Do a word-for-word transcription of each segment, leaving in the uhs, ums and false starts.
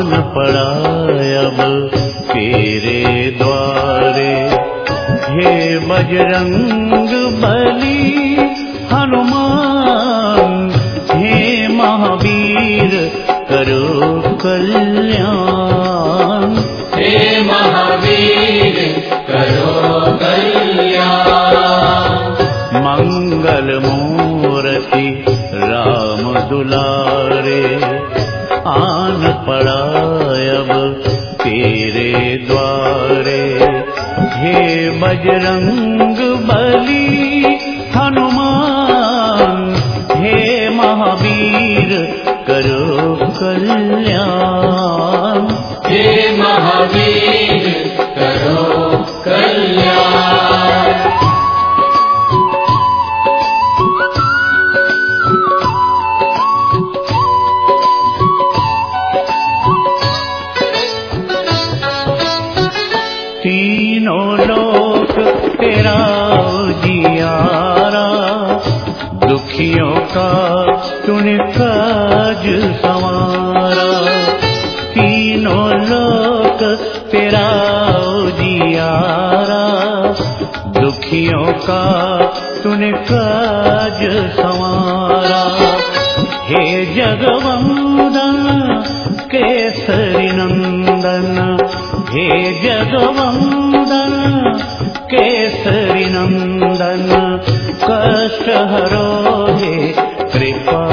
पड़ा अब तेरे द्वारे। हे बजरंग बली हनुमान, हे महावीर करो कल्याण। हे महावीर करो कल्याण। मंगल मूर्ति राम दुलारे, आन पड़ा अब तेरे द्वारे। हे बजरंग बली हनुमान, हे महावीर करो कल्याण। हे महावीर करो कल्याण। तीनों लोक तेरा उजियारा, दुखियों का तूने काज संवारा। तीनों लोक तेरा उजियारा, दुखियों का तूने काज संवारा। हे जगवंदन केसरी नंदन, हे जगवंदन केसरी नंदन, कष्ट हरो हे कृपा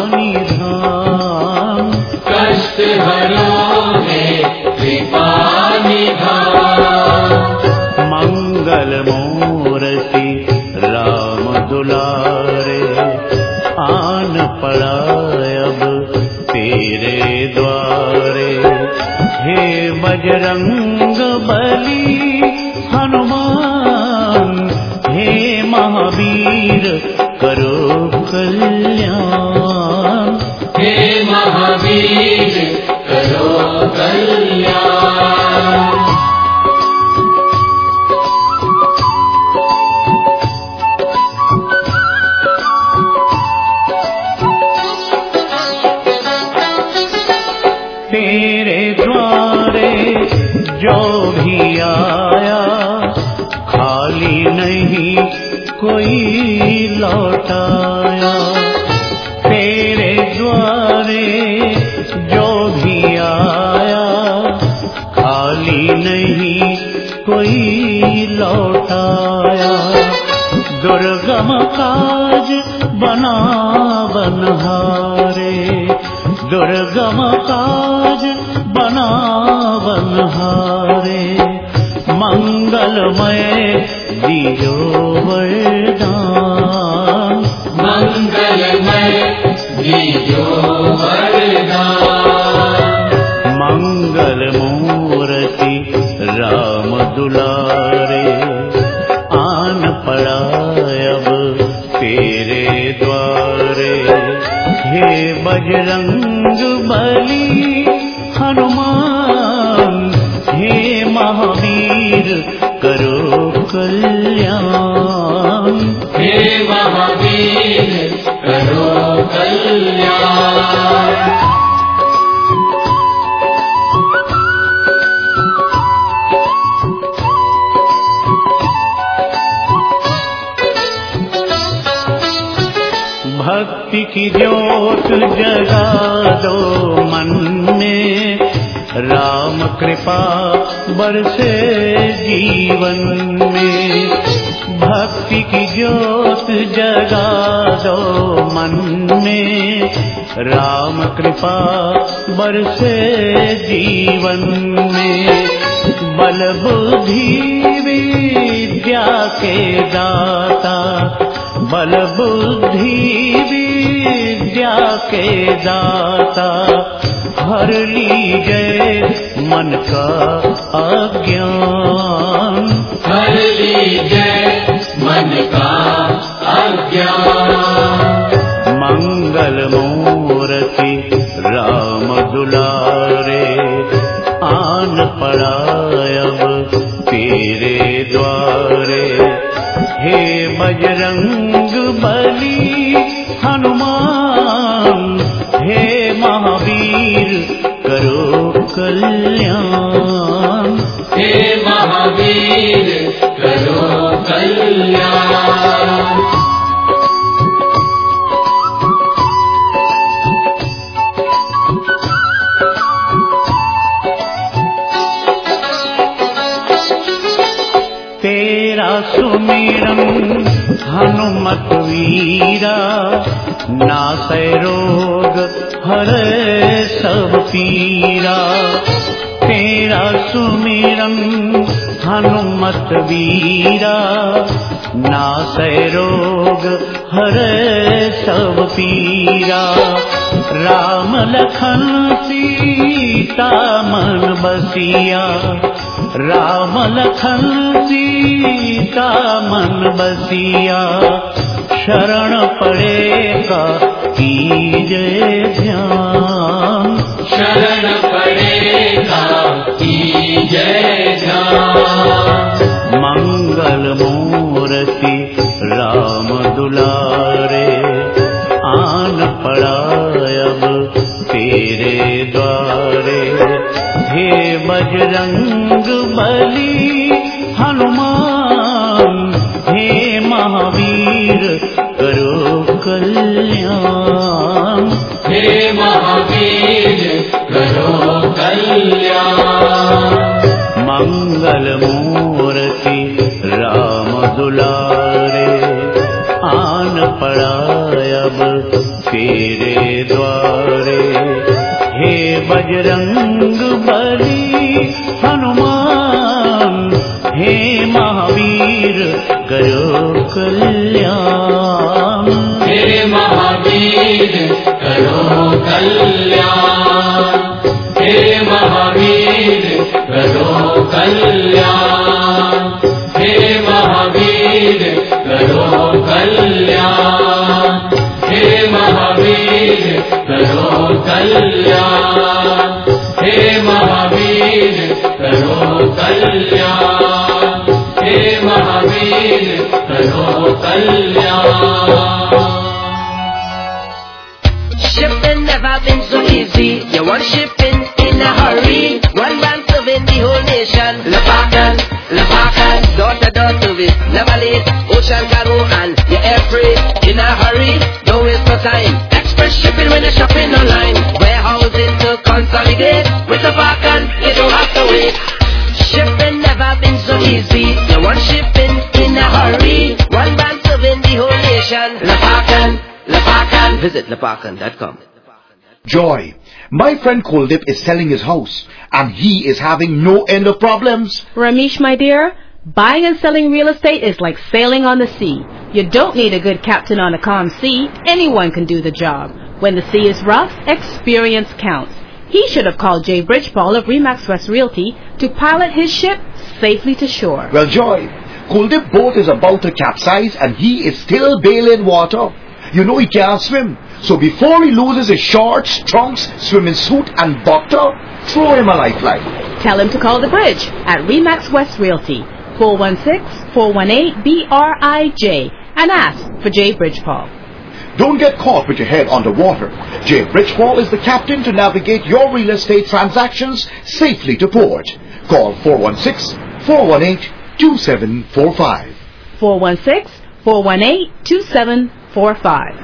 निधान। कष्ट हरो हे कृपा निधान। मंगल मूर्ति राम दुलारे, आन पड़ा अब तेरे द्वारे। हे बजरंग बली हनुमान, हे महावीर करो कल्याण। हे महावीर करो कल्याण। तेरे द्वारे जो भी आया, खाली नहीं कोई लौटाया। तेरे द्वारे जो भी आया, खाली नहीं कोई लौटाया। दुर्गम काज बना बनहारे, दुर्गम काज बना बनहारे। मंगलमय दियो वरदान, मंगलमय दियो वरदान। मंगल मूर्ति राम दुलारे, आन पड़ा अब तेरे द्वारे। हे बजरंग बली हनुमान, हे महावीर करो कल्याण। हे महावीर करो कल्याण। भक्ति की ज्योत जगा दो मन में, राम कृपा बरसे जीवन में। भक्ति की ज्योत जगा दो मन में, राम कृपा बरसे जीवन में। बल बुद्धि विद्या के दाता, बल बुद्धि विद्या के दाता, हर लीजिए मन का अज्ञान। हर लीजिए मन का अज्ञान। मंगल मूर्ति राम दुलारे, आन पड़ा अब तेरे द्वारे। हे बजरंग बली हनुमान, हे महावीर करो कल्याण। हे महावीर करो कल्याण। तेरा सुमिरन हनुमत वीरा, नासै रोग हरै सब पीरा। तेरा सुमिरन हनुमत वीरा, नासै रोग हरै सब पीरा। राम लखन सीता मन बसिया, राम लखन सीता मन बसिया। शरण पड़ेगा कीजे ध्यान, शरण पड़ेगा कीजे ध्यान। मंगल मूर्ति राम दुलारे, आन पड़ा अब तेरे द्वारे। हे बजरंग बली हनुमान, हे महावीर करो कल्याण। हे महावीर करो कल्याण। मंगल मूर्ति राम दुलारे, आन पड़ा अब तेरे द्वारे। हे बजरंग बली हनुमान, हे महावीर करो कल्याण। हे महावीर करो कल्याण। हे महावीर करो कल्याण। हे महावीर करो कल्याण। हे महावीर करो कल्याण। हे महावीर करो कल्याण। हे महावीर करो कल्याण। Shipping never been so easy. You want shipping in a hurry. One man serving the whole nation. Lepakan, Lepakan, door to door service. Never late, ocean cargo and your air freight. In a hurry, don't waste no time. Express shipping when you're shopping online. Warehousing to consolidate. With Lepakan, you don't have to wait. Shipping never been so easy. You want shipping in a hurry. One man serving the whole nation. Lepakan, Lepakan. Visit lepakan dot com. Joy. My friend Kuldip is selling his house and he is having no end of problems. Ramesh, my dear, buying and selling real estate is like sailing on the sea. You don't need a good captain on a calm sea. Anyone can do the job. When the sea is rough, experience counts. He should have called Jay Bridgepole of Remax West Realty to pilot his ship safely to shore. Well, Joy, Kuldip boat is about to capsize and he is still bailing water. You know he can't swim. So before he loses his shorts, trunks, swimming suit and butter, throw him a lifeline. Tell him to call the bridge at Remax West Realty, four one six, four one eight, B R I J, and ask for Jay Bridgepole. Don't get caught with your head underwater. Jay Bridgepole is the captain to navigate your real estate transactions safely to port. Call four one six, four one eight, two seven four five. four one six, four one eight, two seven four five.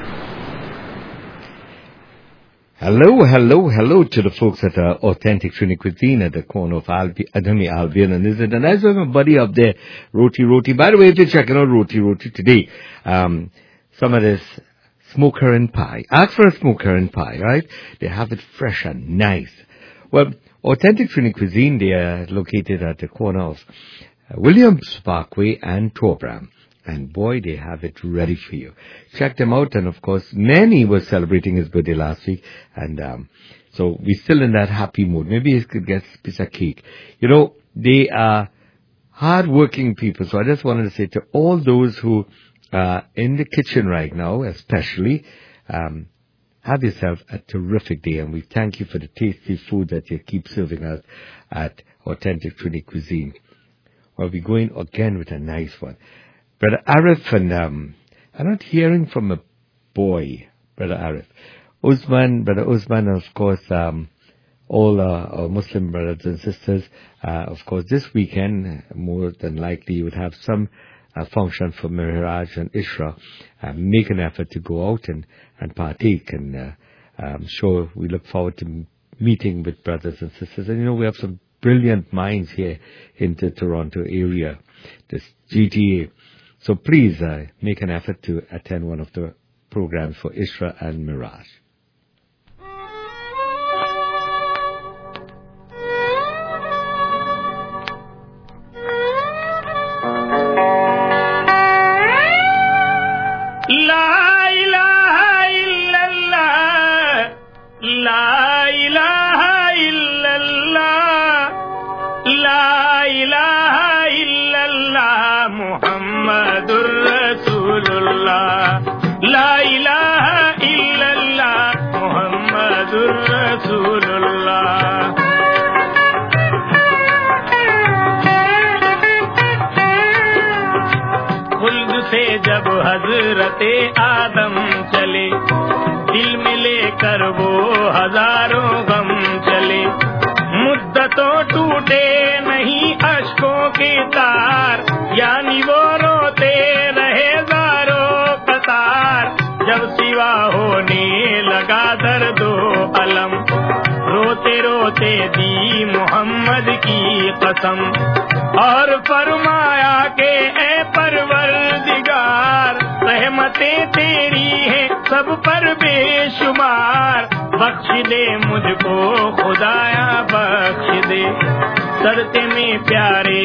Hello, hello, hello to the folks at uh, Authentic Trini Cuisine at the corner of Albi, Adami, Albion, and is it? And as my buddy up there, Roti Roti. By the way, if you're checking out Roti Roti today, um, some of this smoked herring pie. Ask for a smoked herring pie, right? They have it fresh and nice. Well, Authentic Trini Cuisine, they are located at the corner of uh, Williams Parkway and Torbram. And boy, they have it ready for you. Check them out. And of course, Manny was celebrating his birthday last week. And um, so we're still in that happy mood. Maybe he could get a piece of cake. You know, they are hard-working people. So I just wanted to say to all those who are in the kitchen right now, especially, um, have yourself a terrific day. And we thank you for the tasty food that you keep serving us at Authentic Trini Cuisine. Well, we're going again with a nice one. Brother Arif, and um, I'm not hearing from a boy, Brother Arif. Usman, Brother Usman, and of course, um, all uh, our Muslim brothers and sisters. Uh, of course, this weekend, more than likely, you would have some uh, function for Miraj and Isra. Uh, make an effort to go out and, and partake. And uh, I'm sure we look forward to meeting with brothers and sisters. And, you know, we have some brilliant minds here in the Toronto area, this G T A. So please uh, make an effort to attend one of the programs for Isra and Miraj. जब हजरते आदम चले, दिल में लेकर वो हजारों गम चले, मुद्दतों टूटे नहीं अश्कों के तार, यानी वो रोते रहे ज़ारों कतार। जब सिवा होने लगा दर्दो अलम, रोते रोते दी मोहम्मद की कसम, और फरमाया के ए परवरदिगार, रहमतें तेरी हैं सब पर बेशुमार, बख्श दे मुझको खुदाया बख्श दे, सरते में प्यारे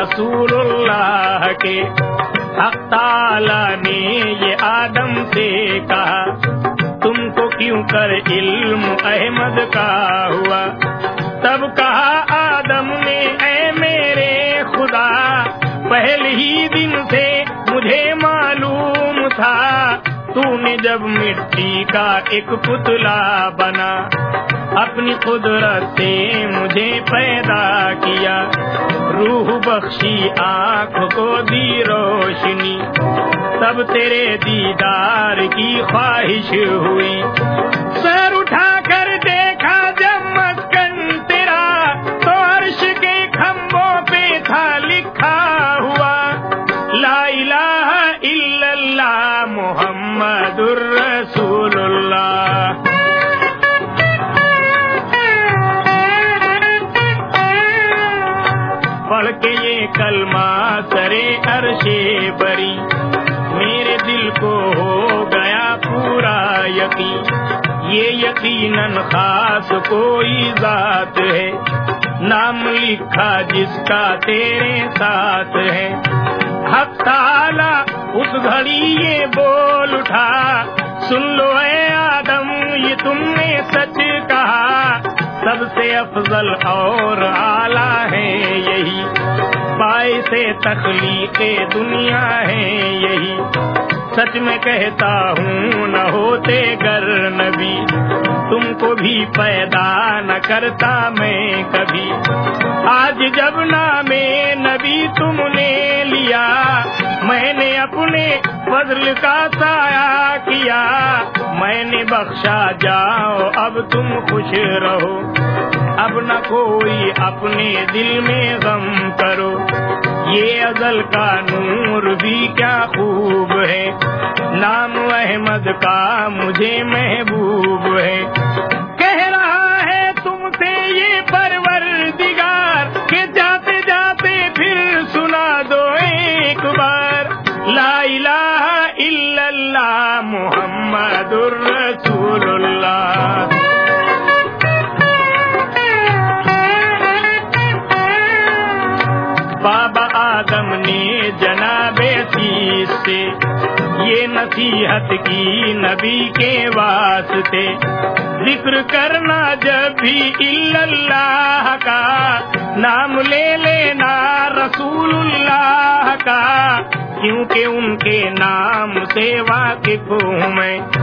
रसूलुल्लाह के। हक़ ताला ने ये आदम से कहा, तुमको क्यों कर इल्म अहमद का हुआ? तब कहा आदम ने, ऐ मेरे खुदा, पहले ही दिन से मुझे मालूम था, तूने जब मिट्टी का एक पुतला बना, अपनी कुदरत से मुझे पैदा किया, रूह बख्शी आँख को दी रोशनी, तब तेरे दीदार की ख्वाहिश हुई। सर उठा कर देखा जब मस्कन तेरा, तो अर्श के खम्भों पे था लिखा हुआ, ला इलाहा इल्लल्लाह मुहम्मदुर रसूलुल्लाह। पढ़ के ये कलमा सरे अर्शे बरी, मेरे दिल को हो गया पूरा यकीन, ये यकीनन खास कोई जात है, नाम लिखा जिसका तेरे साथ है। हक़ ताला उस घड़ी ये बोल उठा, सुन लो ऐ आदम ये तुमने सच कहा, सबसे अफजल और आला है यही, बाइसे तख्लीक़े दुनिया है यही, सच में कहता हूँ न होते गर नबी, तुमको भी पैदा न करता मैं कभी। आज जब नामे नबी तुमने लिया, मैंने अपने फज़्ल का साया किया, मैंने बख्शा जाओ अब तुम खुश रहो, अब न कोई अपने दिल में गम करो, ये अज़ल का नूर भी क्या खूब है, नाम अहमद का मुझे महबूब है। कह रहा है तुमसे ये परवरदिगार, के जाते जाते फिर सुना दो एक बार, ला इलाहा इल्लल्लाह मुहम्मदुर रसूलुल्लाह। बाबा आदम ने जनाबे सीस से ये नसीहत की नबी के वास्ते, जिक्र करना जब भी इल्लल्लाह का, नाम ले लेना रसूलुल्लाह का, क्योंकि उनके नाम से वाकिफ हूँ मैं,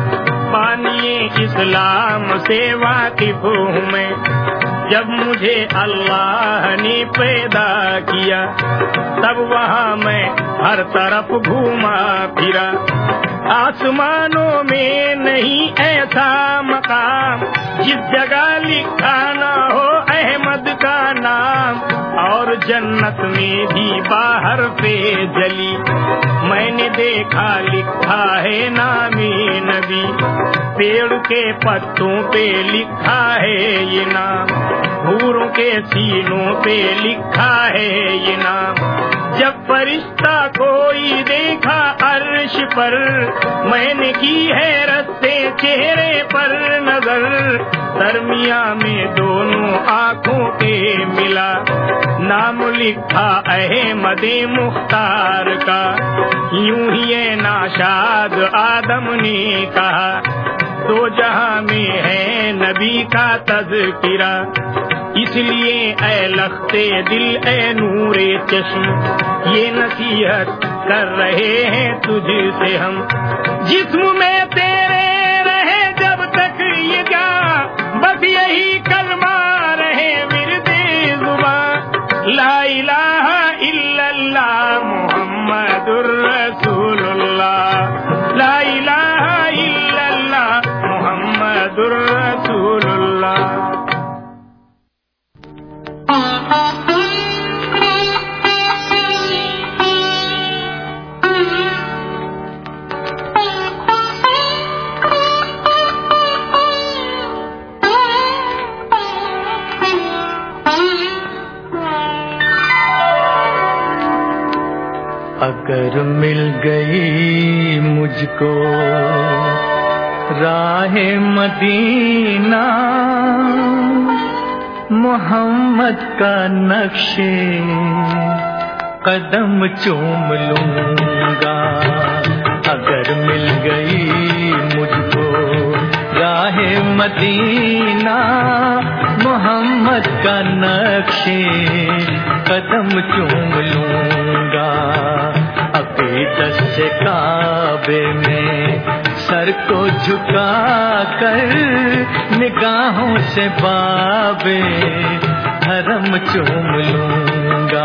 बानिए इस्लाम से वाकिफ हूँ मैं। जब मुझे अल्लाह ने पैदा किया तब वहाँ मैं हर तरफ घूमा फिरा। आसमानों में नहीं ऐसा मकाम जिस जगह लिखा ना हो अहमद का नाम, और जन्नत में भी बाहर पे जली मैंने देखा लिखा है नामी नबी। पेड़ के पत्तों पे लिखा है ये नाम, हूरों के सीनों पे लिखा है ये नाम। जब फरिश्ता कोई देखा अर्श पर मैंने की है रस्ते चेहरे पर नजर। दरमिया में दोनों आँखों के मिला नाम लिखा अहमदे मुख्तार का। यूं ही ये नाशाद आदम ने कहा दो जहां में है नबी का तज़किरा। इसलिए ऐ लख्ते दिल ऐ नूरे चश्म ये नसीहत कर रहे हैं तुझसे हम। जिस्म में तेरे रहे जब तक ये जा बस यही कलमा रहे विरदे ज़ुबान। ला इलाहा इल्लल्लाह मुहम्मदुर रसूलुल्लाह। ला इलाहा इल्लल्लाह मुहम्मदुर रसूलुल्लाह। अगर मिल गई मुझको राहे मदीना मोहम्मद का नक्शे कदम चूम लूंगा। अगर मिल गई मुझको राहे मदीना मोहम्मद का नक्शे कदम चूम लूंगा। अकीदत से काबे में सर को झुका कर निगाहों से बाबे हरम चूम लूंगा।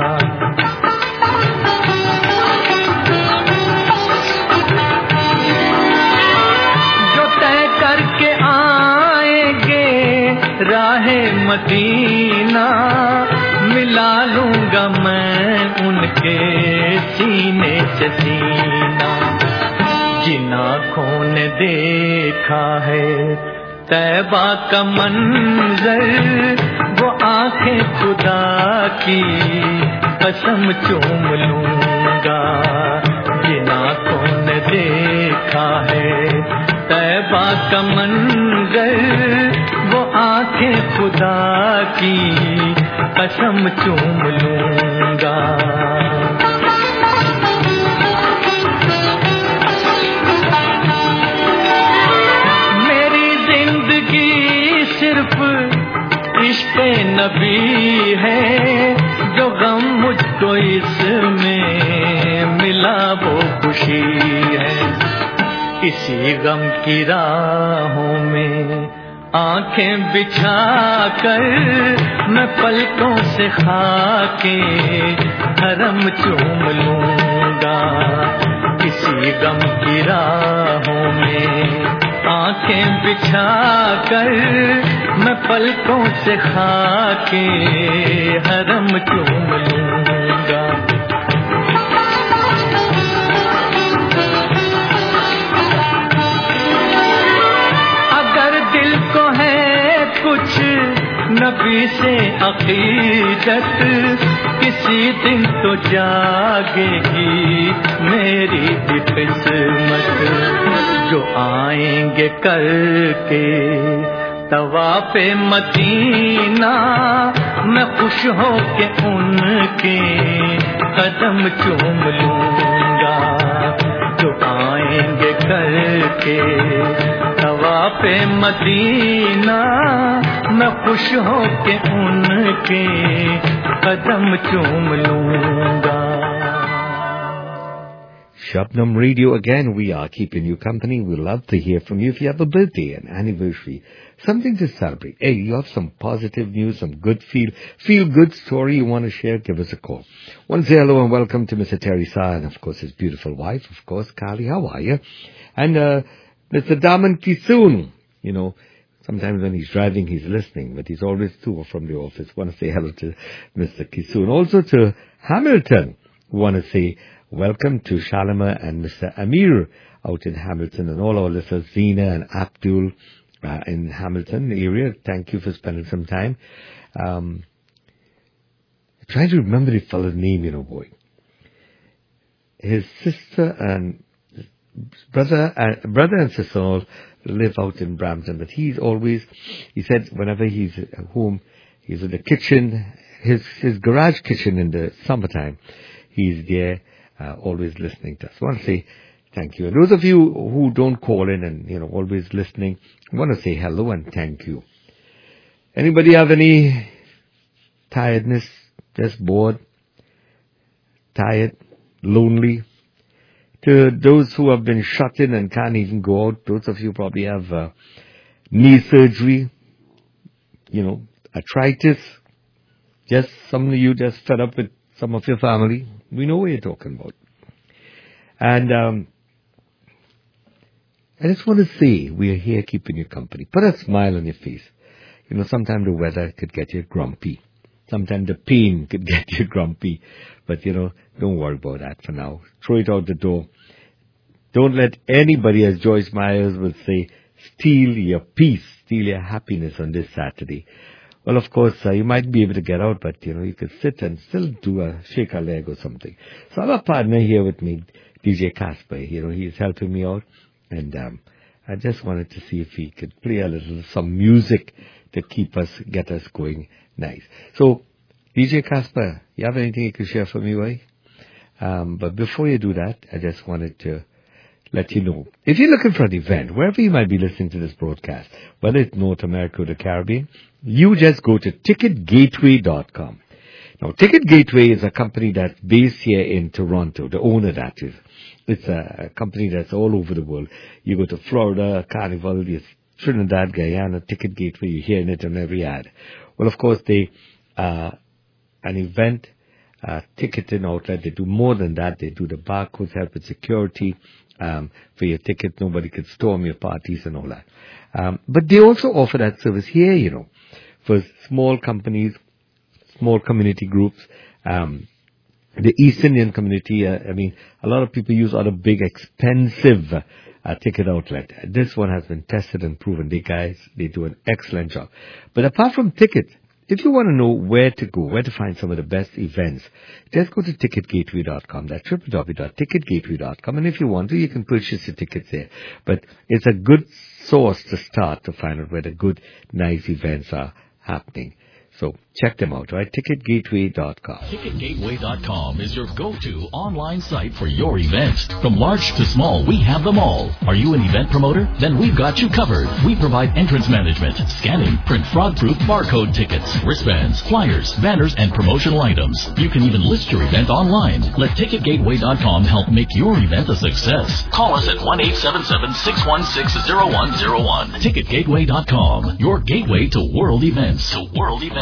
जो तय करके आएंगे राहे मदीना मिला लूंगा मैं उनके सीने से सीना। जिन आँखों ने देखा है तैबा का मंजर वो आंखें खुदा की कसम चूम लूंगा। जिन आँखों ने देखा है तैबा का मंजर वो आंखें खुदा की कसम चूम लूंगा। मेरी जिंदगी सिर्फ इश्क़ नबी है जो गम मुझको इसमें मिला वो खुशी है। इसी गम की राहों में आंखें बिछा कर मैं पलकों से खाके हरम चूम लूंगा। इसी गम की राहों में आंखें बिछा कर मैं पलकों से खाके हरम चूम लूंगा। कुछ नबी से अकीदत किसी दिन तो जागेगी मेरी भी किस्मत। जो आएंगे करके तवाफ़े मदीना मैं खुश हो के उनके कदम चूम लूंगा। जो आएंगे करके तवाफ़े मदीना मैं खुश हो के उनके कदम चूम लूंगा। Shabnam Radio again. We are keeping you company. We love to hear from you. If you have a birthday, an anniversary, something to celebrate. Hey, you have some positive news, some good feel, feel good story you want to share, give us a call. Want to say hello and welcome to Mister Terry Sa and of course his beautiful wife, of course, Kali. How are you? And, uh, Mister Daman Kisoon. You know, sometimes when he's driving, he's listening, but he's always to or from the office. Want to say hello to Mister Kisoon. Also to Hamilton. Want to say welcome to Shalima and Mister Amir out in Hamilton and all our listeners, Zina and Abdul uh, in Hamilton area. Thank you for spending some time. Um, trying to remember the fellow's name, you know, boy. His sister and brother, uh, brother and sister all live out in Brampton, but he's always, he said whenever he's at home, he's in the kitchen, his, his garage kitchen in the summertime, he's there. Uh, always listening to us. I want to say thank you. And those of you who don't call in and, you know, always listening, I want to say hello and thank you. Anybody have any tiredness, just bored, tired, lonely? To those who have been shut in and can't even go out, those of you probably have uh, knee surgery, you know, arthritis. Just some of you just fed up with some of your family. We know what you're talking about. And um, I just want to say, we are here keeping you company. Put a smile on your face. You know, sometimes the weather could get you grumpy. Sometimes the pain could get you grumpy. But, you know, don't worry about that for now. Throw it out the door. Don't let anybody, as Joyce Myers would say, steal your peace, steal your happiness on this Saturday. Well, of course, uh, you might be able to get out, but, you know, you could sit and still do a shake a leg or something. So I have a partner here with me, D J Casper. You know, he's helping me out. And um, I just wanted to see if he could play a little, some music to keep us, get us going nice. So, D J Casper, you have anything you could share for me, right? Um, but before you do that, I just wanted to let you know, if you're looking for an event, wherever you might be listening to this broadcast, whether it's North America or the Caribbean, you just go to ticket gateway dot com. Now, Ticket Gateway is a company that's based here in Toronto, the owner that is. It's a company that's all over the world. You go to Florida, Carnival, Trinidad, Guyana, Ticket Gateway, you're hearing it on every ad. Well, of course, they, uh, an event, uh, ticketing outlet, they do more than that. They do the barcodes, help with security, Um, for your ticket, nobody could storm your parties and all that. Um, but they also offer that service here, you know, for small companies, small community groups, um, the East Indian community. Uh, I mean, a lot of people use other big, expensive uh, ticket outlet. This one has been tested and proven. They guys, they do an excellent job. But apart from tickets, if you want to know where to go, where to find some of the best events, just go to ticket gateway dot com. That's w w w dot ticket gateway dot com. And if you want to, you can purchase your tickets there. But it's a good source to start to find out where the good, nice events are happening. So check them out, right? ticket gateway dot com. ticket gateway dot com is your go-to online site for your events. From large to small, we have them all. Are you an event promoter? Then we've got you covered. We provide entrance management, scanning, print fraud-proof barcode tickets, wristbands, flyers, banners, and promotional items. You can even list your event online. Let ticket gateway dot com help make your event a success. Call us at one eight seven seven, six one six, zero one zero one. ticket gateway dot com, your gateway to world events. To world events.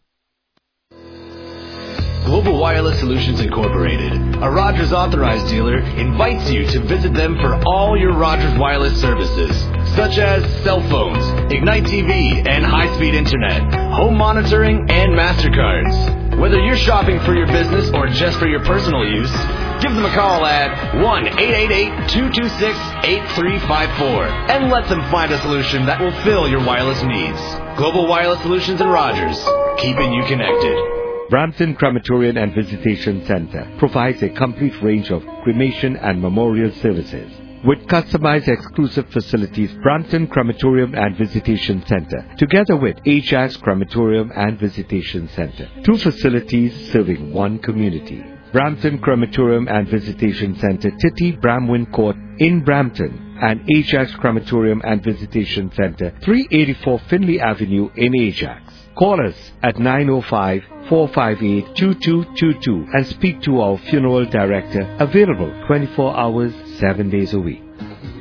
Global Wireless Solutions Incorporated, a Rogers authorized dealer, invites you to visit them for all your Rogers wireless services, such as cell phones, Ignite T V and high-speed internet, home monitoring, and MasterCards. Whether you're shopping for your business or just for your personal use, give them a call at one eight eight eight, two two six, eight three five four and let them find a solution that will fill your wireless needs. Global Wireless Solutions and Rogers, keeping you connected. Brampton Crematorium and Visitation Center provides a complete range of cremation and memorial services. With customized exclusive facilities, Brampton Crematorium and Visitation Center, together with Ajax Crematorium and Visitation Center, two facilities serving one community. Brampton Crematorium and Visitation Center, Titty Bramwin Court in Brampton, and Ajax Crematorium and Visitation Center, three eighty-four Finley Avenue in Ajax. Call us at nine oh five, four five eight, two two two two and speak to our funeral director, available twenty-four hours, seven days a week.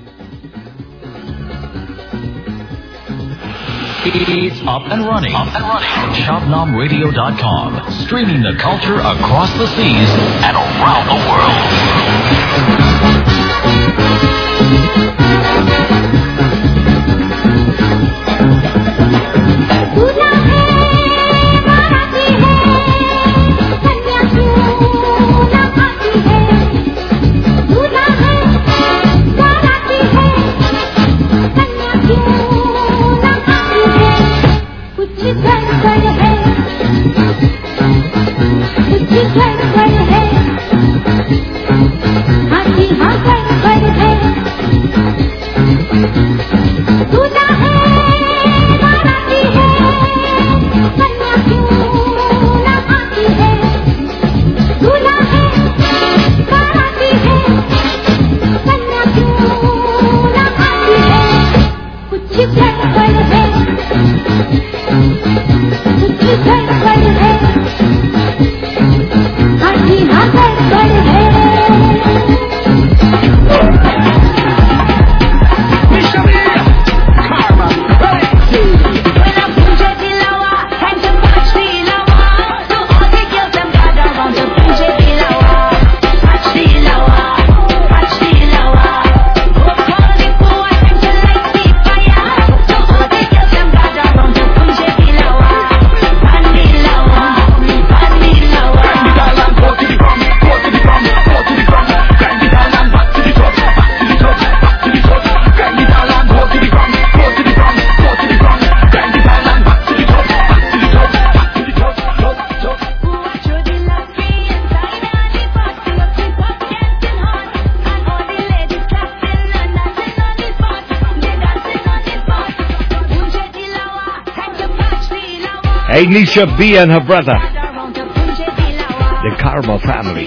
It's up and running. Up and running. shop nom radio dot com. Streaming the culture across the seas and around the world. Hey, Nisha B and her brother, the Karma family.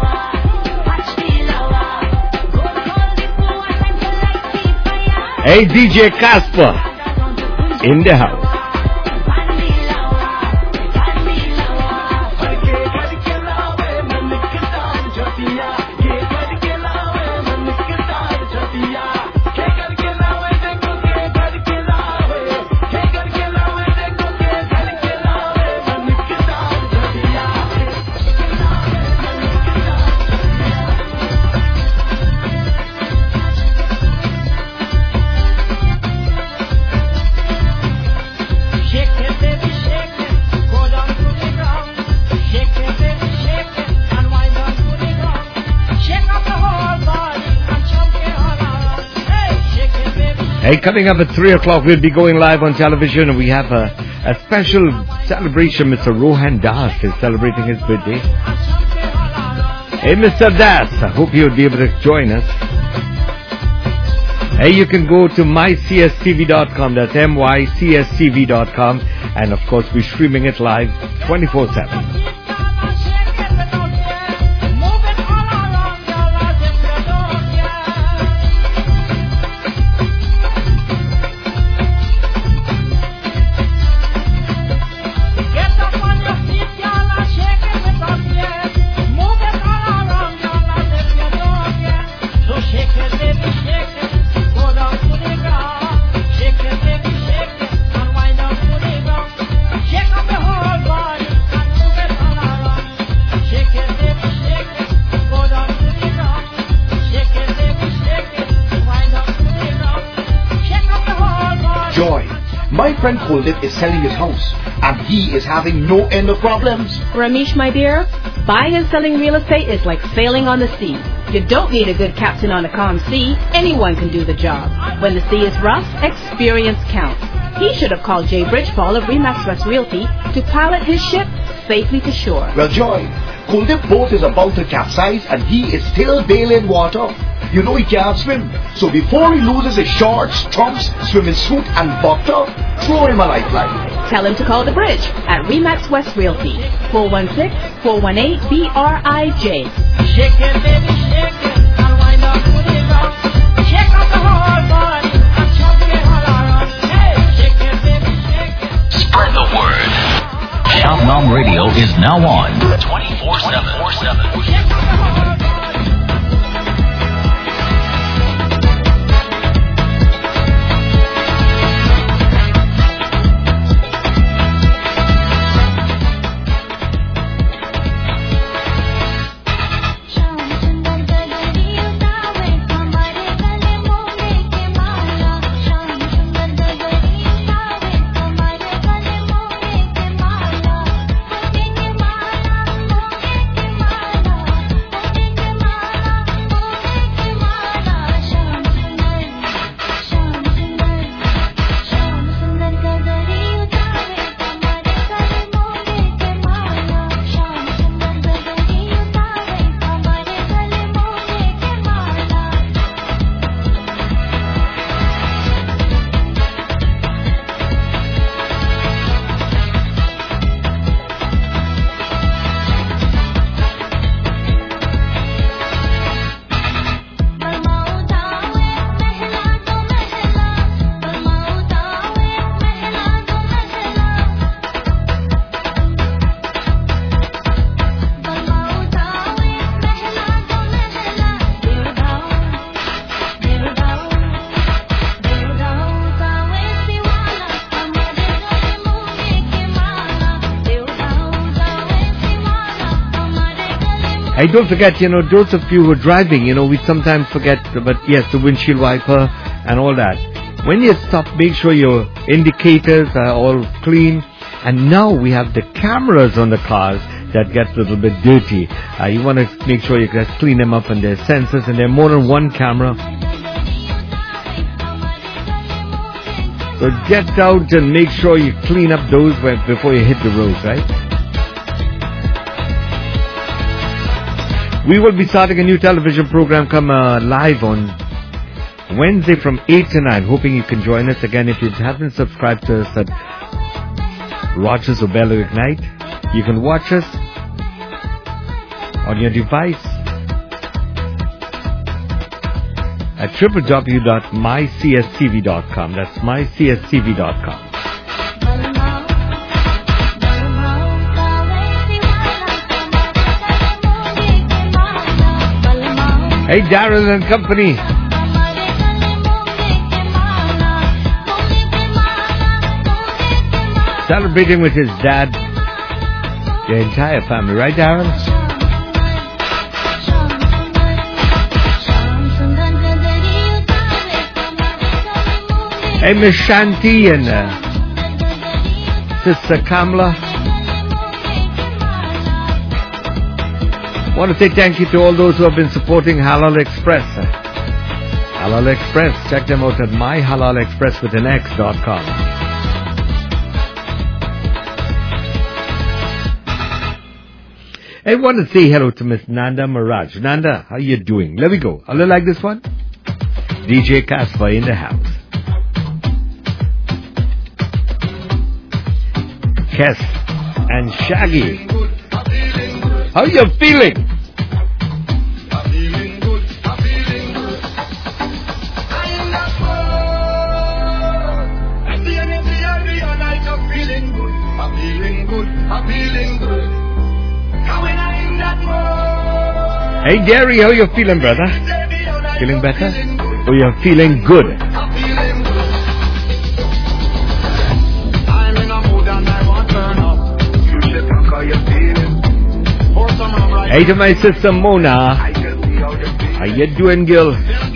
Hey, D J Casper in the house. Hey, coming up at three o'clock, we'll be going live on television, and we have a, a special celebration. Mister Rohan Das is celebrating his birthday. Hey, Mister Das, I hope you'll be able to join us. Hey, you can go to my c s t v dot com, that's M Y C S T V dot com, and of course, we're streaming it live twenty-four seven. My friend Kuldip is selling his house, and he is having no end of problems. Ramesh, my dear, buying and selling real estate is like sailing on the sea. You don't need a good captain on a calm sea. Anyone can do the job. When the sea is rough, experience counts. He should have called Jay Bridgefall of Remax West Realty to pilot his ship safely to shore. Well, Joy, Kuldip's boat is about to capsize, and he is still bailing water. You know he can't swim. So before he loses his shorts, trunks, swimming suit, and butter, throw him a lifeline. Tell him to call the bridge at Remax West Realty, four one six, four one eight, B R I J. Shake it, baby, shake it, and wind up to the ground. Shake up the whole body, and chop it all around. Hey, shake it, baby, shake it. Spread the word. Shabnam Radio is now on twenty-four seven. I don't forget, you know, those of you who are driving, you know, we sometimes forget, but yes, the windshield wiper and all that. When you stop, make sure your indicators are all clean. And now we have the cameras on the cars that get a little bit dirty. Uh, you want to make sure you just clean them up and their sensors, and there are more than one camera. So get out and make sure you clean up those before you hit the road, right? We will be starting a new television program come uh, live on Wednesday from eight to nine. Hoping you can join us. Again, if you haven't subscribed to us at Rogers or Bello Ignite, you can watch us on your device at w w w dot my c s t v dot com. That's my c s t v dot com. Hey, Darren and company. Celebrating with his dad, the entire family, right, Darren? Hey, Miss Shanti and uh, Sister Kamla. I want to say thank you to all those who have been supporting Halal Express. Halal Express, check them out at my halal express with an x dot com. I want to say hello to Miss Nanda Maraj. Nanda, how you doing? Let me go. Are you like this one? D J Casper in the house. Kes and Shaggy. How you feeling? I'm feeling good, I'm feeling good. I am not good. I see anything every night, I'm feeling good. I'm feeling good, I'm feeling good. How when I am that good. Hey Gary, how you feeling, brother? Feeling better? Oh, you're feeling good. I'm feeling good. I'm in a mood and I want to turn up. You should talk how you're feeling. Hey to my sister Mona. How you doing, girl?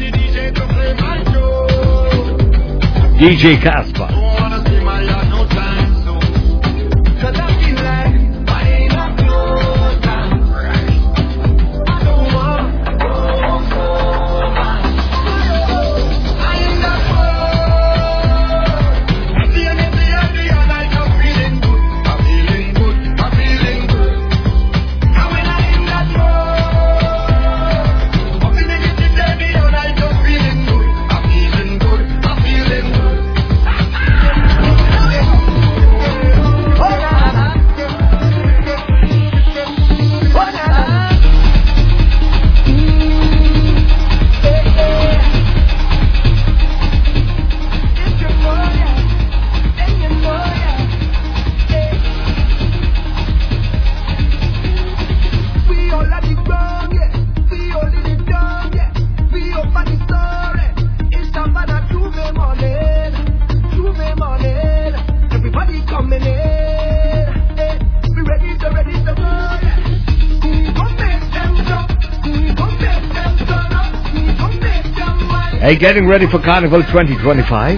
D J Casper. Hey, getting ready for Carnival twenty twenty-five.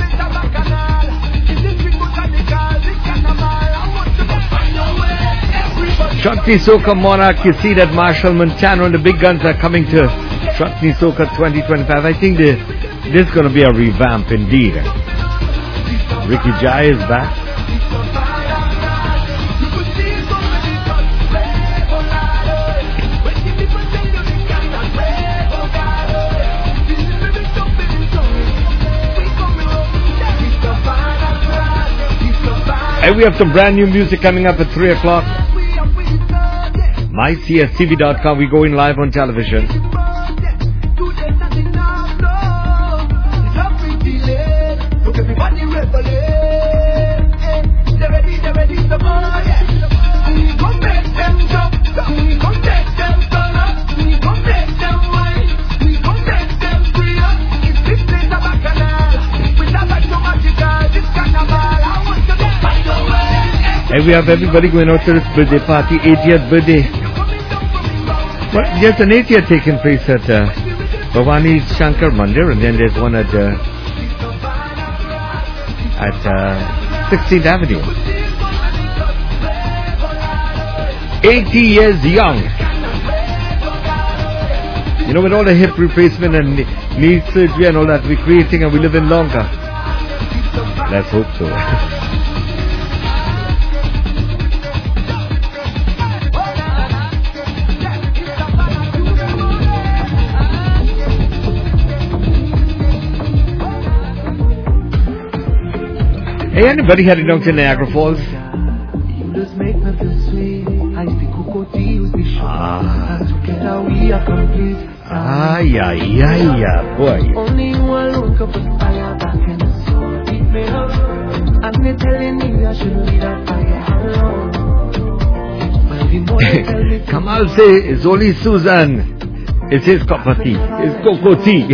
Shakti Soca Monarch, you see that Marshall Montano and the big guns are coming to Shakti Soca twenty twenty-five. I think the, this is going to be a revamp indeed. Ricky Jai is back. And we have some brand new music coming up at three o'clock. my c s t v dot com. We're going live on television. And we have everybody going out to this birthday party, eightieth birthday. Well, there's an eightieth taking place at uh, Bhavani Shankar Mandir, and then there's one at uh, at uh, sixteenth Avenue. eighty years young. You know, with all the hip replacement and knee surgery and all that, we're creating and we're living longer. Let's hope so. Hey, anybody heading down to Niagara Falls? Ah. Ah, yeah, yeah, yeah, boy. Kamal say it's only Susan. It's his cup of tea. It's cocoa tea.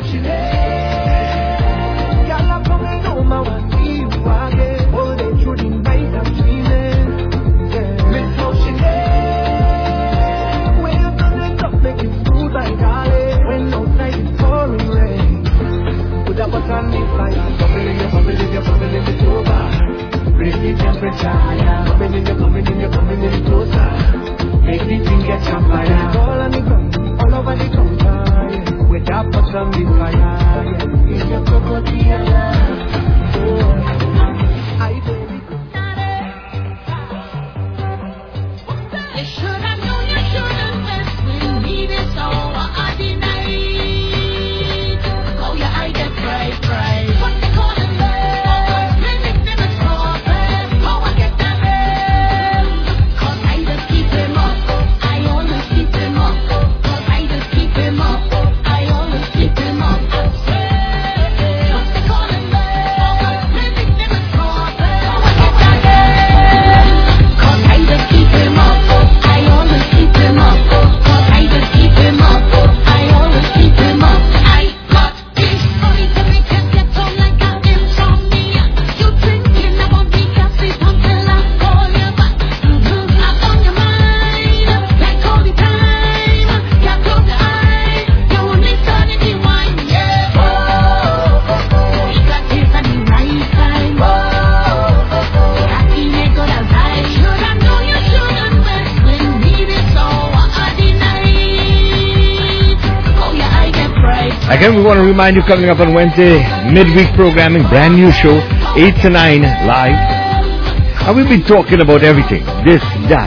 Again, we want to remind you, coming up on Wednesday, midweek programming, brand new show, eight to nine live. And we've been talking about everything, this, that.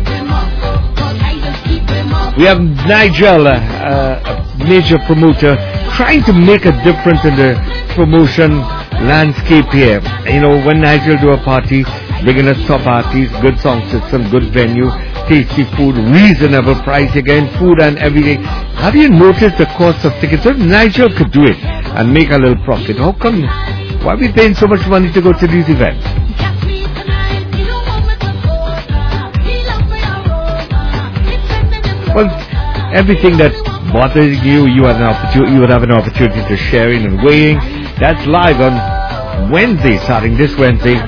We have Nigel, uh, a major promoter, trying to make a difference in the promotion landscape here. You know, when Nigel do a party, bringing us top artists, good sound system, good venue, tasty food, reasonable price, again, food and everything. Have you noticed the cost of tickets? So Nigel could do it and make a little profit. How come? Why are we paying so much money to go to these events? Well, everything that bothers you, you have an opportunity. You would have an opportunity to share in and weighing. That's live on Wednesday, starting this Wednesday.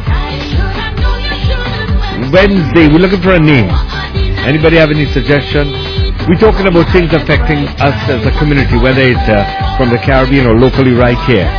Wednesday, we're looking for a name. Anybody have any suggestions? We're talking about things affecting us as a community, whether it's uh, from the Caribbean or locally right here.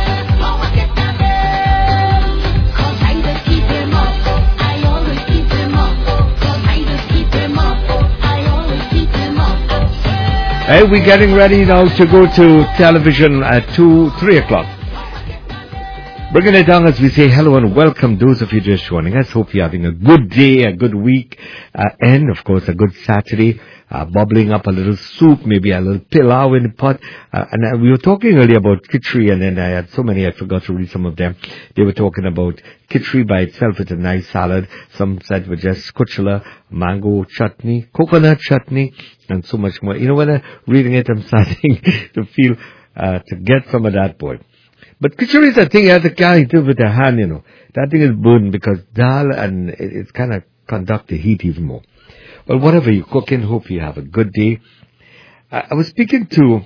Hey, we're getting ready now to go to television at two, three o'clock. Bringing it down as we say hello and welcome those of you just joining us. Hope you're having a good day, a good week, uh, and of course a good Saturday. Uh, bubbling up a little soup, maybe a little pilau in the pot. Uh, and uh, we were talking earlier about khichdi, and then I had so many I forgot to read some of them. They were talking about khichdi by itself. It's a nice salad. Some said with just kuchla, mango chutney, coconut chutney, and so much more. You know, when I'm reading it, I'm starting to feel, uh, to get some of that, boy. But khichdi is a thing you have to carry it with the hand, you know. That thing is burdened because dal, and it, it's kind of conduct the heat even more. Well, whatever you're cooking, hope you have a good day. I, I was speaking to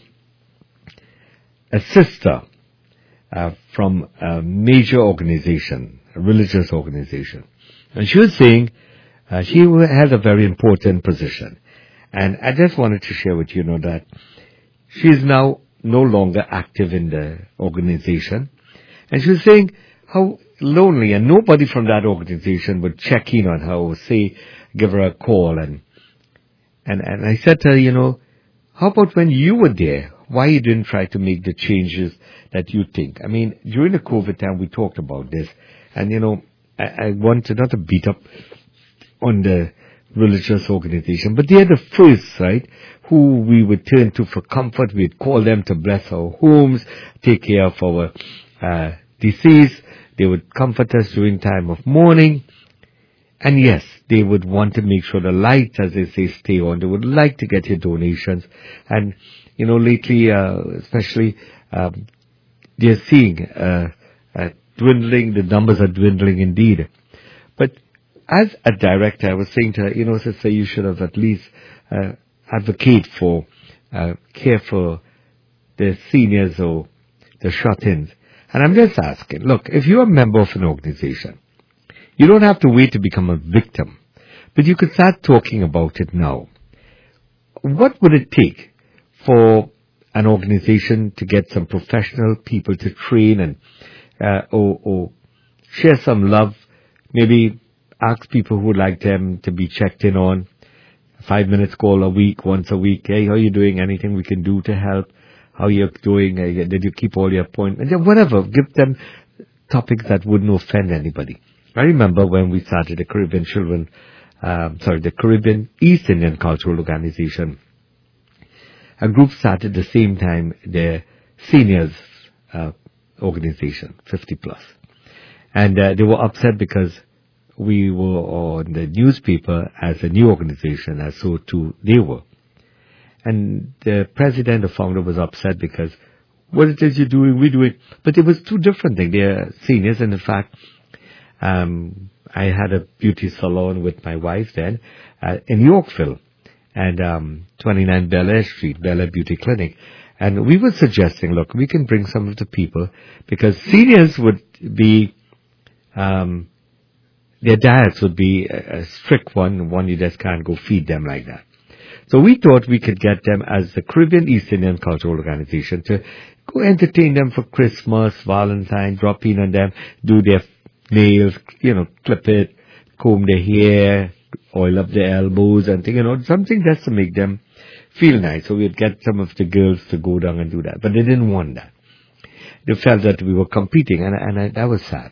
a sister uh, from a major organization, a religious organization. And she was saying uh, she held a very important position. And I just wanted to share with you, you know, that she is now no longer active in the organization. And she was saying how lonely, and nobody from that organization would check in on her or say, give her a call. And, and, and I said to her, you know, how about when you were there? Why you didn't try to make the changes that you think? I mean, during the COVID time, we talked about this. And, you know, I, I wanted not to beat up on the religious organization, but they're the first, right, who we would turn to for comfort. We'd call them to bless our homes, take care of our uh, deceased. They would comfort us during time of mourning. And yes, they would want to make sure the lights, as they say, stay on. They would like to get your donations. And, you know, lately, uh, especially, um, they're seeing uh, uh, dwindling. The numbers are dwindling indeed. But as a director, I was saying to her, you know, sister, you should have at least uh, advocate for uh, care for the seniors or the shut-ins. And I'm just asking, look, if you're a member of an organization, you don't have to wait to become a victim, but you could start talking about it now. What would it take for an organization to get some professional people to train and uh, or, or share some love, maybe ask people who would like them to be checked in on, five minutes call a week, once a week, hey, how are you doing, anything we can do to help, how you're doing, uh, did you keep all your appointments, whatever, give them topics that wouldn't offend anybody. I remember when we started the Caribbean Children, um, sorry, the Caribbean East Indian Cultural Organization. A group started the same time, the seniors uh, organization, fifty plus. And uh, they were upset because we were on the newspaper as a new organization, as so too they were. And the president, the founder, was upset because what it is you're doing, we do it. But it was two different things. They're seniors, and in fact, Um, I had a beauty salon with my wife then uh, in Yorkville and um, twenty-nine Bel Air Street, Bel Air Beauty Clinic. And we were suggesting, look, we can bring some of the people because seniors would be, um, their diets would be a, a strict one, one you just can't go feed them like that. So we thought we could get them as the Caribbean East Indian Cultural Organization to go entertain them for Christmas, Valentine, drop in on them, do their nails, you know, clip it, comb their hair, oil up their elbows and thing, you know, something just to make them feel nice. So we'd get some of the girls to go down and do that. But they didn't want that. They felt that we were competing, and, and I, that was sad.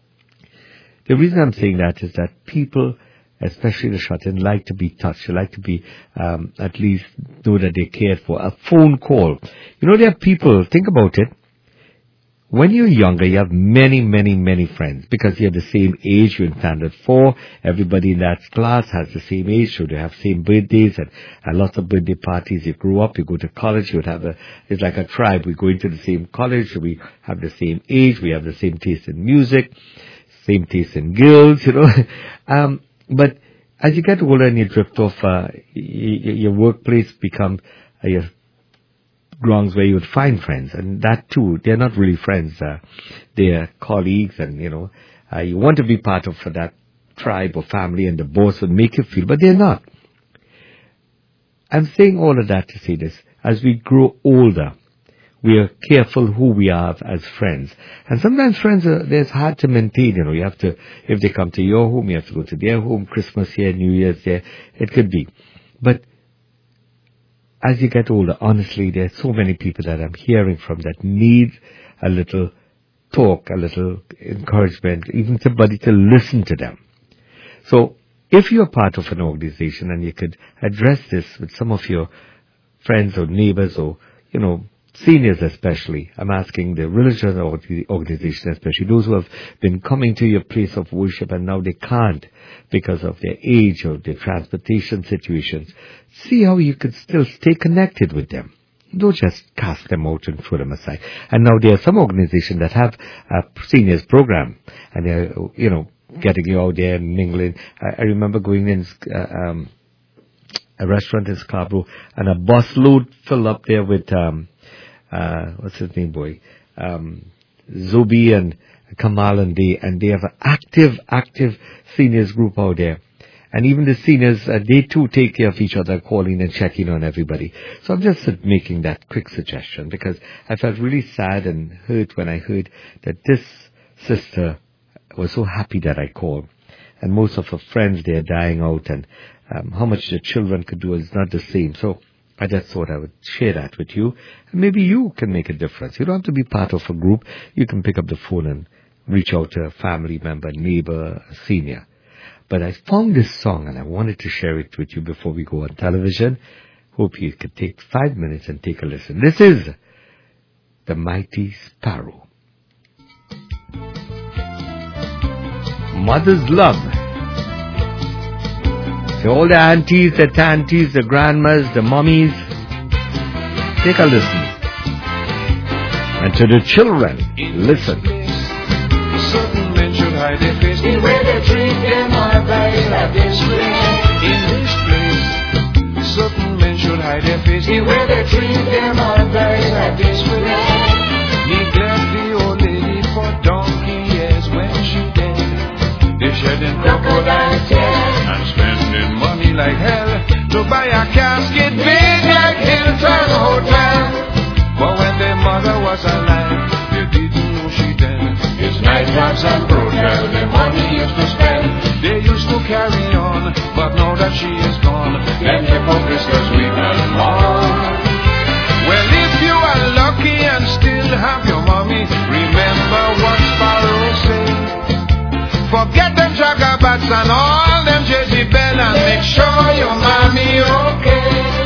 The reason I'm saying that is that people, especially the shut-in, like to be touched. They like to be, um, at least know that they're cared for. A phone call. You know, there are people, think about it. When you're younger, you have many, many, many friends because you're the same age. You're in standard four. Everybody in that class has the same age, so they have same birthdays and, and lots of birthday parties. You grow up, you go to college, you would have a, it's like a tribe. We go into the same college, we have the same age, we have the same taste in music, same taste in girls, you know. um, but as you get older and you drift off, uh, y- your workplace becomes uh, your grounds where you would find friends, and that too, they're not really friends, uh, they're colleagues, and you know, uh, you want to be part of that tribe or family, and the boss would make you feel, but they're not. I'm saying all of that to say this. As we grow older, we are careful who we are as friends. And sometimes friends are, they're hard to maintain, you know. You have to, if they come to your home, you have to go to their home, Christmas here, New Year's there. It could be. But as you get older, honestly, there's so many people that I'm hearing from that need a little talk, a little encouragement, even somebody to listen to them. So, if you're part of an organization and you could address this with some of your friends or neighbors or, you know, seniors especially, I'm asking the religious organization especially, those who have been coming to your place of worship and now they can't because of their age or their transportation situations, see how you could still stay connected with them. Don't just cast them out and throw them aside. And now there are some organizations that have a seniors program and they're, you know, getting you out there and mingling. I, I remember going in uh, um, a restaurant in Scarborough and a busload filled up there with um, Uh, what's his name, boy? Um, Zobi and Kamal and they, and they have an active, active seniors group out there. And even the seniors, uh, they too take care of each other, calling and checking on everybody. So I'm just uh, making that quick suggestion because I felt really sad and hurt when I heard that this sister was so happy that I called. And most of her friends, they're dying out and um, how much the children could do is not the same. So I just thought I would share that with you. And maybe you can make a difference. You don't have to be part of a group. You can pick up the phone and reach out to a family member, neighbor, a senior. But I found this song and I wanted to share it with you before we go on television. Hope you could take five minutes and take a listen. This is The Mighty Sparrow. Mother's Love. To all the aunties, the tanties, the grandmas, the mummies, take a listen. And to the children, listen. Certain men should hide their face in where they treat them all right at this place. In this place, certain men should hide their face in where they treat them all right at this place. Neglect the old lady for donkey years when she dead. They shedding crocodile tears and spending money like hell to buy a casket big like Hilton Hotel. But when their mother was alive, they didn't know she dead. It's nightclubs and brothels the money used to spend. They used to carry on, but now that she is gone, then hypocrites weep and mourn. Well, if you are lucky and still have your mommy, remember what Sparrow said. Forget them jagabats and all them Jezebel and make sure your mommy okay.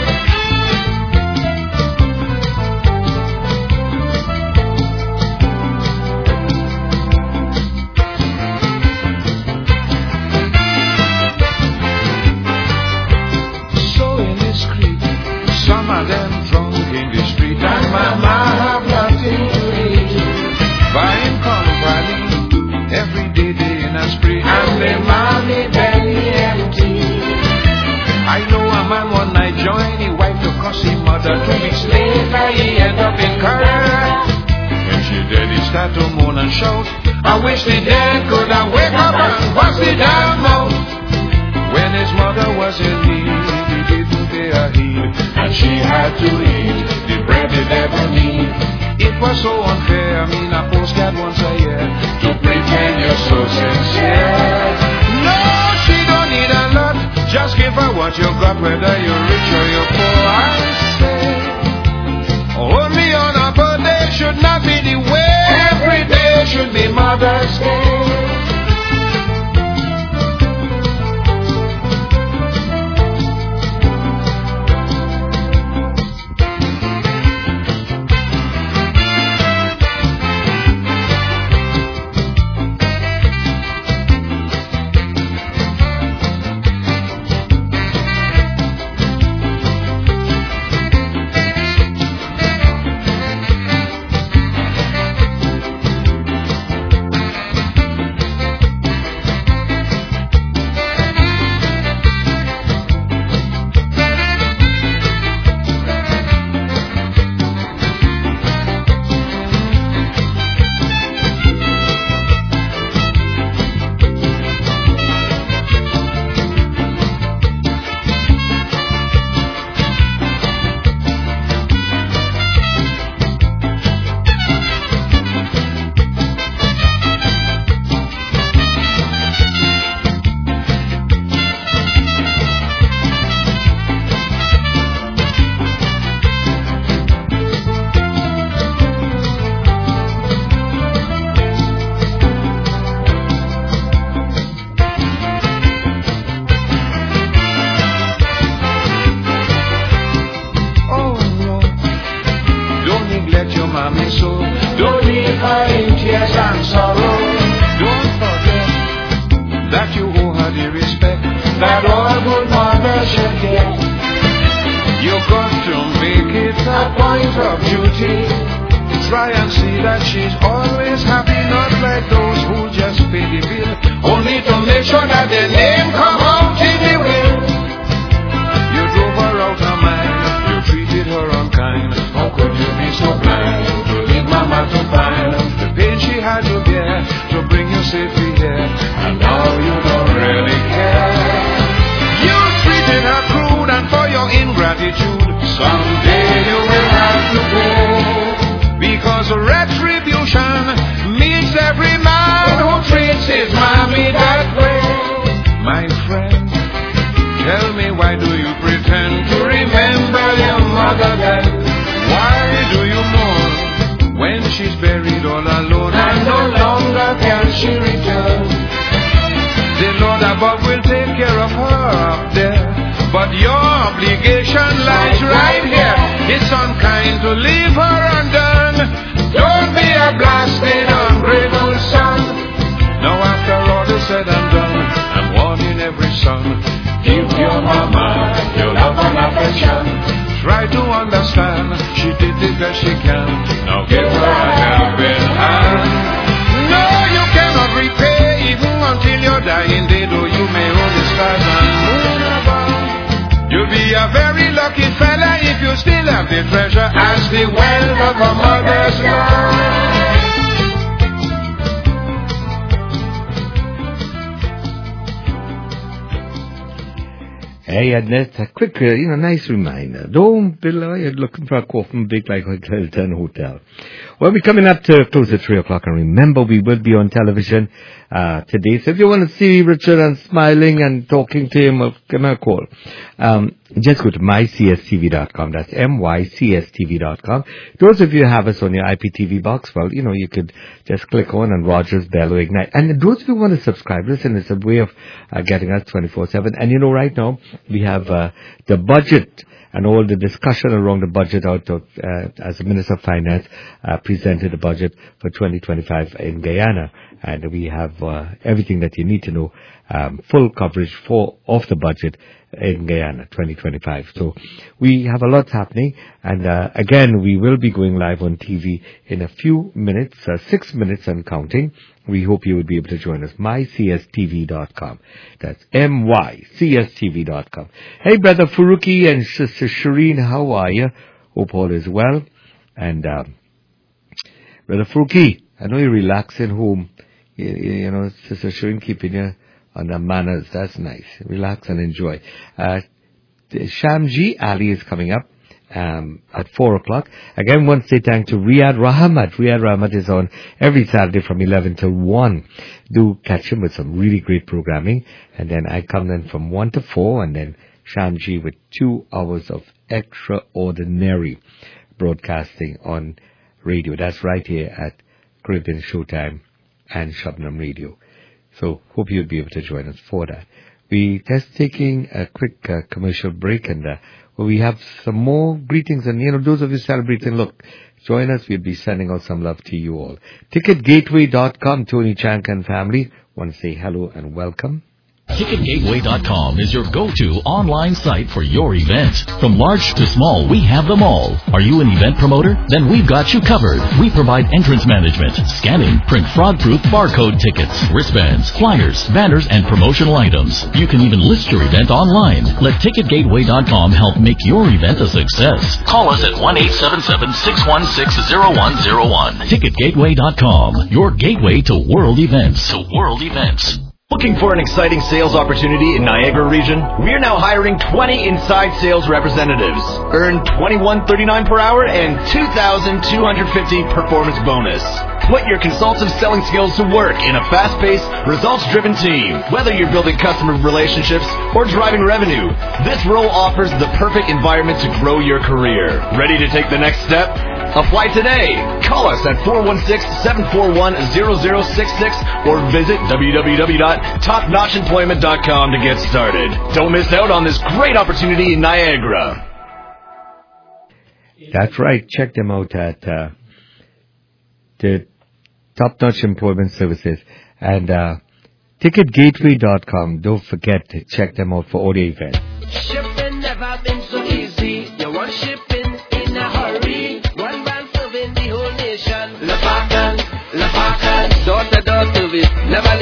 So in this creek, some of them drunk in the street and mama have nothing to eat. Buying company every day they in a spree and their mommy belly empty. I know a man one night joined his wife to cuss his mother. Two weeks later he end up in Korea. When she dead he start to moan and shout, I wish the dead could have wake up and bust the damn mouth. When his mother was in need, he didn't pay her heed, and she had to eat the bread they never need. It was so unfair, I mean a postcard once a year to pretend you're so sincere. No, she don't need a lot, just give her what you got, whether you're rich or you're poor. I say, only on a birthday should not be the way. Every day should be Mother's Day. sense of duty. Try and see that she's always happy, not like those who just pay the bill, only to make sure that their name come out in the will. You drove her out her mind, you treated her unkind. How could you be so blind to leave mama to find the pain she had to bear to bring you safely here, and now you don't really care. You treated her crude, and for your ingratitude, someday you will have to go. Because retribution meets every man who treats his mommy that way. My friend, tell me, why do you pretend to remember your mother then? Why do you mourn when she's buried all alone and no longer can she return? The Lord above will take care of her up there, but your obligation lies right here. It's unkind to leave her undone. Don't be a blasted, ungrateful son. Now after all is said and done, I'm warning every son, give your mama your love and affection. Try to understand, she did the best she can. Now give her a helping hand. No, you cannot repay even until your dying day, though you may own the stars and moon above. You'll be a very lucky fella if you still have the treasure as the wealth of a mother's love. Hey, and that's a quick, uh, you know, nice reminder. Don't be you're looking for a coffin big like a Hilton Hotel. Well, we're coming up to close at three o'clock, and remember, we will be on television uh, today. So if you want to see Richard and smiling and talking to him, give me a call. Um, just go to my c s t v dot com. That's M Y C S T V dot com. Those of you who have us on your I P T V box, well, you know, you could just click on and Rogers Bell or Ignite. And those of you who want to subscribe, listen, it's a way of uh, getting us twenty-four seven. And you know, right now, we have uh, the budget and all the discussion around the budget out of, uh, as the Minister of Finance uh, presented the budget for twenty twenty-five in Guyana. And we have uh, everything that you need to know, um, full coverage for of the budget in Guyana twenty twenty-five. So we have a lot happening. And uh, again, we will be going live on T V in a few minutes, uh, six minutes and counting. We hope you will be able to join us. my c s t v dot com. That's M Y C S T V dot com. Hey, Brother Faruqi and Sister Shireen, how are you? Hope all is well. And um, Brother Faruqi, I know you're relaxing home. You, you know, Sister Shireen keeping you on the manners. That's nice. Relax and enjoy. Uh, Shamji Ali is coming up. Um, at four o'clock. Again, want to say thank to Riyad Rahmat. Riyad Rahmat is on every Saturday from eleven till one. Do catch him with some really great programming. And then I come then from one to four, and then Shamji with two hours of extraordinary broadcasting on radio. That's right here at Caribbean Showtime and Shabnam Radio. So hope you'll be able to join us for that. We just taking a quick uh, commercial break, and uh, well, we have some more greetings. And, you know, those of you celebrating, look, join us. We'll be sending out some love to you all. ticket gateway dot com, Tony Chank and family. Want to say hello and welcome. ticket gateway dot com is your go-to online site for your event. From large to small, we have them all. Are you an event promoter? Then we've got you covered. We provide entrance management, scanning, print fraud-proof barcode tickets, wristbands, flyers, banners, and promotional items. You can even list your event online. Let ticket gateway dot com help make your event a success. Call us at one eight seven seven, six one six, zero one zero one. ticket gateway dot com, your gateway to world events. To world events. Looking for an exciting sales opportunity in Niagara region? We're now hiring twenty inside sales representatives. Earn twenty-one thirty-nine per hour and two thousand two hundred fifty performance bonus. Put your consultative selling skills to work in a fast-paced, results-driven team. Whether you're building customer relationships or driving revenue, this role offers the perfect environment to grow your career. Ready to take the next step? Apply today. Call us at four one six, seven four one, zero zero six six or visit w w w dot top notch employment dot com to get started. Don't miss out on this great opportunity in Niagara. That's right. Check them out at uh, the Top Notch Employment Services and uh, ticket gateway dot com. Don't forget to check them out for all the events. Shipping never been so easy. You want shipping in a hurry.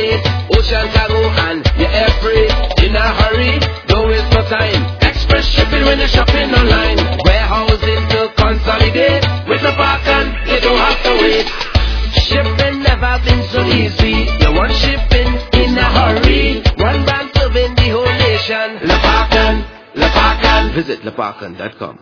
late. Ocean cargo and you're airfreight. In a hurry, don't waste no time. Express shipping when you're shopping online. Warehousing to consolidate. With the park and you don't have to wait. Shipping never been so easy. You want shipping in a hurry. One brand serving the whole nation. Lepakan, Lepakan. Visit lepakan dot com.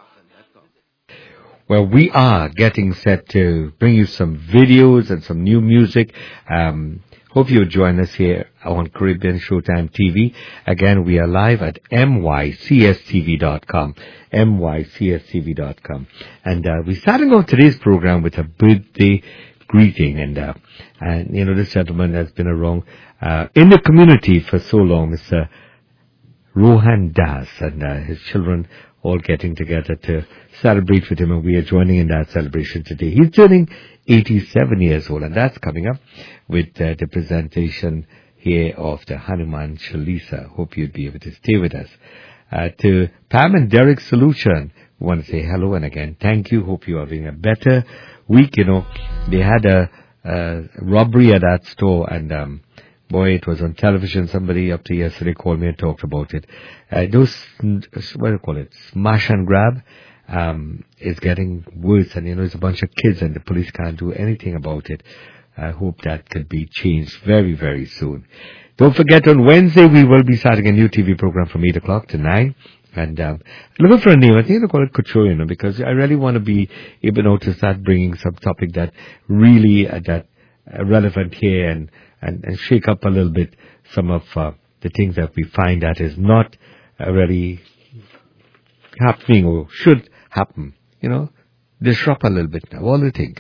Well, we are getting set to bring you some videos and some new music. Um, hope you'll join us here on Caribbean Showtime T V. Again, we are live at M Y C S T V dot com. M Y C S T V dot com. And uh, we're starting off today's program with a birthday greeting. And, uh, and you know, this gentleman has been around uh, in the community for so long, Mister Rohan Das, and uh, his children all getting together to celebrate with him, and we are joining in that celebration today. He's turning eighty-seven years old, and that's coming up with uh, the presentation here of the Hanuman Chalisa. Hope you'd be able to stay with us. Uh, to Pam and Derek Solution, we want to say hello and again, thank you. Hope you are having a better week. You know, they had a, a robbery at that store, and um, boy, it was on television. Somebody up to yesterday called me and talked about it. Uh, those, what do you call it, smash and grab, um, is getting worse. And, you know, there's a bunch of kids and the police can't do anything about it. I hope that could be changed very, very soon. Don't forget, on Wednesday, we will be starting a new T V program from eight o'clock to nine. And um, looking for a name. I think they'll call it Couture, you know, because I really want to be able now to start bringing some topic that really uh, that uh, relevant here and, and, and shake up a little bit some of uh, the things that we find that is not uh, really happening or should happen. You know, disrupt a little bit now. What do you think?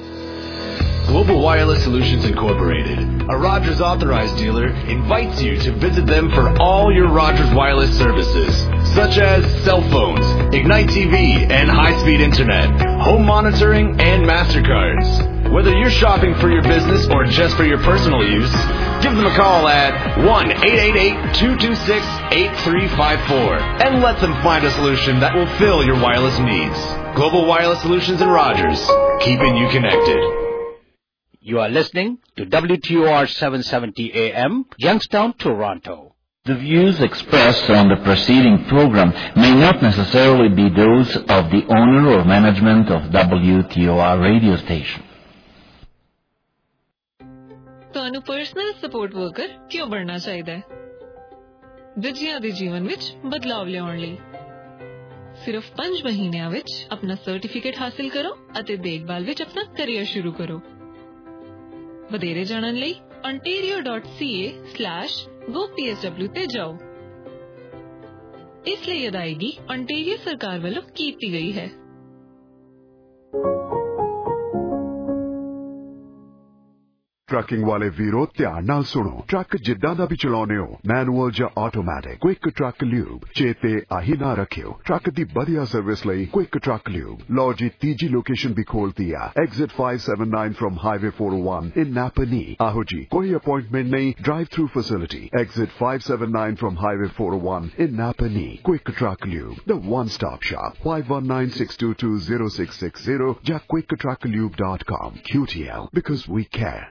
Global Wireless Solutions Incorporated, a Rogers authorized dealer, invites you to visit them for all your Rogers Wireless services, such as cell phones, Ignite T V and high-speed internet, home monitoring, and MasterCards. Whether you're shopping for your business or just for your personal use, give them a call at one eight eight eight, two two six, eight three five four and let them find a solution that will fill your wireless needs. Global Wireless Solutions and Rogers, keeping you connected. You are listening to W T O R seven seventy A M, Youngstown, Toronto. The views expressed on the preceding program may not necessarily be those of the owner or management of W T O R radio station. ਤੁਹਾਨੂੰ personal support worker ਕਿਉਂ ਬਣਨਾ ਚਾਹੀਦਾ ਹੈ? ਦੂਜਿਆਂ ਦੇ ਜੀਵਨ ਵਿੱਚ ਬਦਲਾਵ ਲਿਆਉਣ ਲਈ ਸਿਰਫ ਪੰਜ ਮਹੀਨਿਆਂ ਵਿੱਚ ਆਪਣਾ ਸਰਟੀਫਿਕੇਟ ਹਾਸਲ ਕਰੋ ਅਤੇ ਦੇਖਭਾਲ ਵਿੱਚ ਆਪਣਾ ਕੈਰੀਅਰ ਸ਼ੁਰੂ ਕਰੋ। ਵਧੇਰੇ ਜਾਣਨ ਲਈ ontario dot c a slash go p s w ਤੇ ਜਾਓ। ਇਸ ਲਈ ਅਦਾਇਗੀ ontario ਸਰਕਾਰ ਵੱਲੋਂ ਕੀਤੀ ਗਈ ਹੈ। ट्रकिंग वाले वीरो ध्यान नाल सुनो। ट्रक जिद्दां दा भी चलाउने हो, मैनुअल या ऑटोमैटिक, क्विक ट्रक ल्यूब चेते आही ना रखियो। ट्रक दी बढ़िया सर्विस लई क्विक ट्रक ल्यूब। लो जी तीजी लोकेशन भी खोल दिया, exit five seventy-nine from highway four oh one in Napanee. आहो जी, कोई अपॉइंटमेंट नहीं, drive through facility. Exit five seventy-nine from highway four oh one in Napanee. Quick truck lube, the one stop shop, five one nine, six two two, zero six six zero या quick truck lube dot com। Q T L, because we care।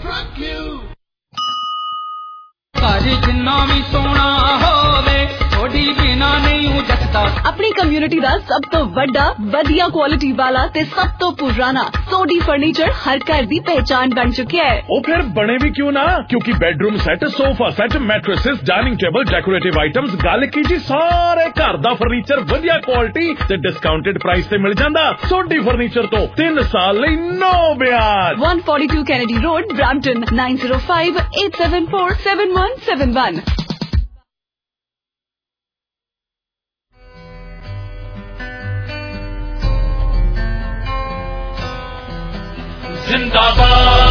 अपनी community दा सब तो वड्डा वधिया quality वाला ते सब तो पुराना सोडी फर्नीचर हर घर दी पहचान बन चुका है। ओ फिर बने भी क्यों ना, क्योंकि bedroom set, sofa set, mattresses, dining table, decorative items, गल की जी सारे घर दा फर्नीचर वधिया क्वालिटी ते डिस्काउंटेड प्राइस ते मिल जांदा। सोडी फर्नीचर तो तीन साल लई नो ब्याज। one forty-two Kennedy Road, Brampton, nine zero five, eight seven four, seven one seven one। जिंदाबाद